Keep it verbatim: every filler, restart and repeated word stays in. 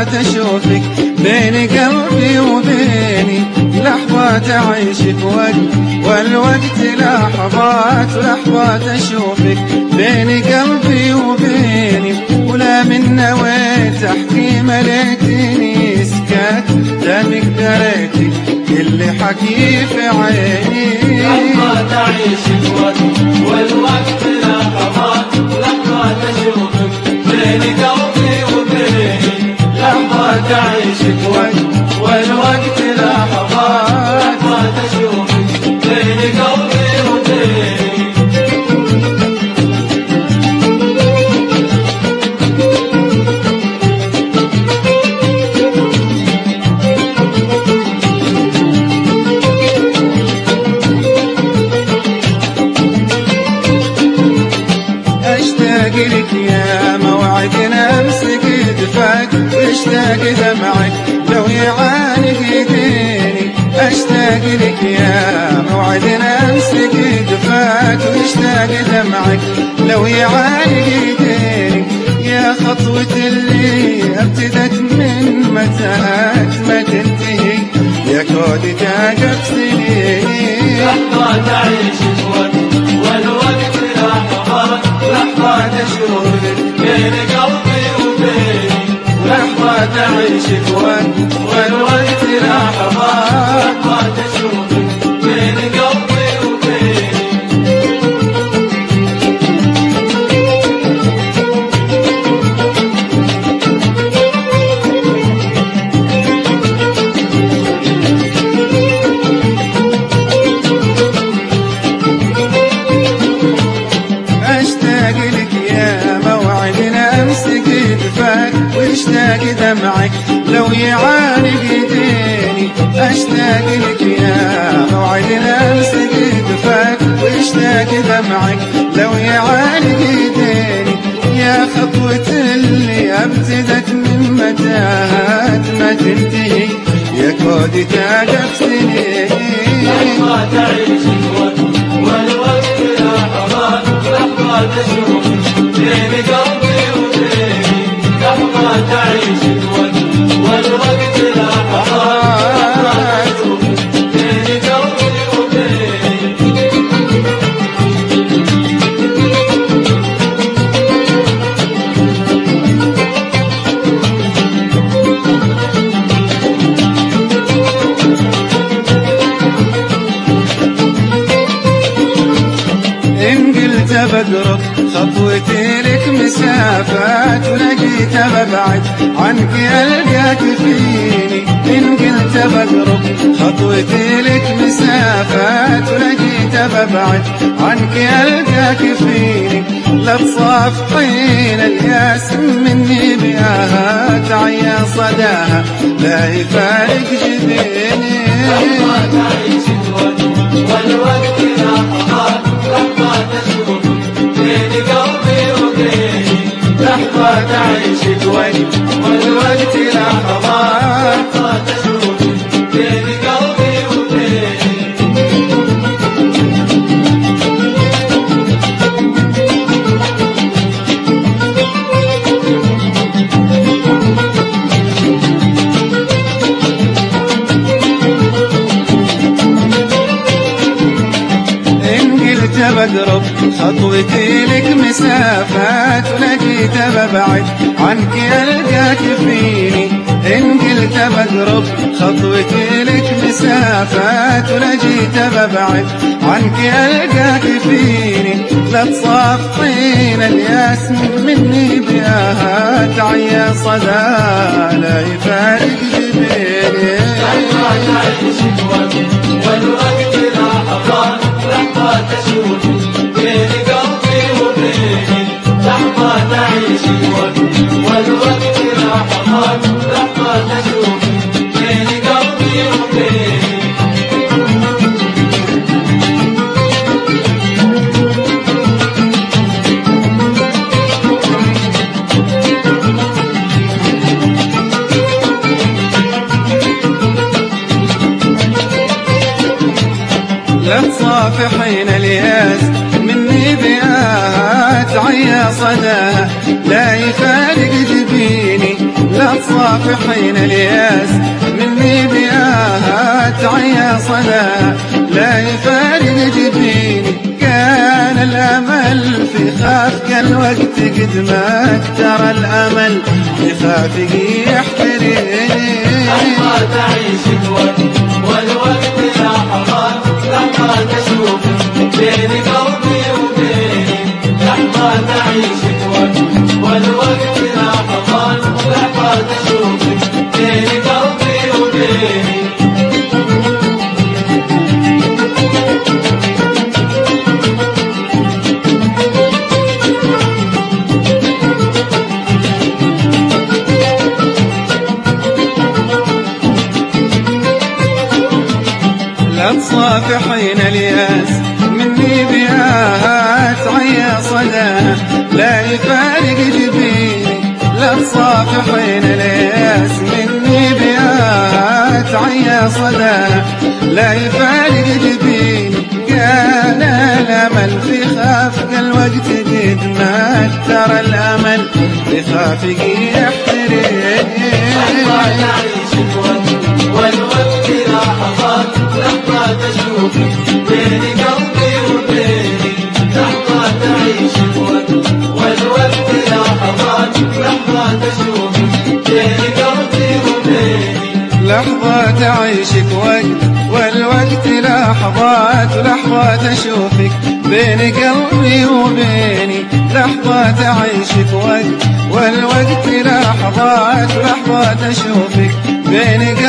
لحظات أشوفك بين قلبي وبيني، لحظات أعيشك وقت والوقت لحظات، ولحظات أشوفك بين قلبي وبيني، ولا من نويت أحكي مليتني سكات، دامك دريتك كل حكي في عيني. لحظات أعيشك وقت والوقت لحظات، لحظات أشوفك بين قلبي وبيني، لحظات أعيشك وقت والوقت لحظات، لحظات أشوفك بين قلبي وبيني. أشتاق لك يا موعدنا أمسك دفاك، واشتاق دمعك لو يعانق ايديني، أشتاق لك يا موعدنا أمسك دفاك، واشتاق دمعك لو يعانق ايديني، يا خطوة اللي ابتدت من متاهات ما تنتهي، يا كود تاقف سنيني. لحظات أعيشك وقت والوقت لحظات، لحظات أشوفك بين قلبي وبيني، لحظات أعيشك وقت والوقت لحظات، لحظات أشوفك بين قلبي وبيني. أشتاق لك يا موعدنا أمسك دفاك، واشتاق دمعك لو يعانق ايديني، أشتاق لك يا موعدنا أمسك دفاك، واشتاق دمعك لو يعانق ايديني، يا خطوة اللي ابتدت من متاهات ما تنتهي، يا كود تاقف سنيني. لحظات أعيشك وقت والوقت لحظات، لحظات أشوفك بين قلبي وبيني، لحظات أعيشك وقت والوقت لحظات، لحظات أشوفك بين قلبي وبيني. إن قلت بقرب خطوتي لك مسافات، ولقيت ببعد عنك ألقاك فيني، إن قلت بقرب خطوتي لك مسافات، ولقيت ببعد عنك ألقاك فيني، لا تصافحين الياس مني بآهات، عيا صداها لا يفارق جبيني. لحظات أعيشك وقت والوقت لحظات، لحظات أشوفك بين قلبي وبيني، لحظات أعيشك وقت والوقت لحظات، لحظات أشوفك بين قلبي وبيني. بقرب خطوتي لك مسافات، ولقيت ببعد عنك ألقاك فيني، إن قلت بقرب خطوتي لك مسافات، ولقيت ببعد عنك ألقاك فيني، لا تصافحين الياس مني بآهات، عيا صدى لا يفارق جبيني. لحظات أعيشك وقت والوقت لحظات، لحظات أشوفك بين قلبي وبيني، لحظات أعيشك وقت والوقت لحظات، لحظات أشوفك بين قلبي وبيني. لا تصافحين الياس مني بآهات، عيا صداها لا يفارق جبيني، لا تصافحين الياس مني بياها تعيا صدى لا يفارق جبيني كان الأمل في خافك الوقت قد ما اكتر الأمل في خافك يحتريني لحظة تعيش الوقت والوقت لحظات لحظة تشوف بين قلبي وبيني لحظة تعيش الوقت والوقت لحظات لحظة تشوف بين قلبي وبيني لا تصافحين الياس مني بياها تعيا صدى لا يفارق جبيني لا تصافحين الياس مني بياها تعيا صدى لا يفارق جبيني كان الأمل في خافك الوقت قد ما اكتر الأمل في خافك يحتريني والوقت لحظات لحظة تشوف بين قلبي وبيني لحظة تعيش الوقت والوقت لحظات لحظة تشوف بين قلبي وبيني لحظة تعيشك وقت والوقت لحظات لحظة تشوفك بين قلبي وبيني لحظة تعيشك وقت والوقت لحظات لحظة تشوفك بين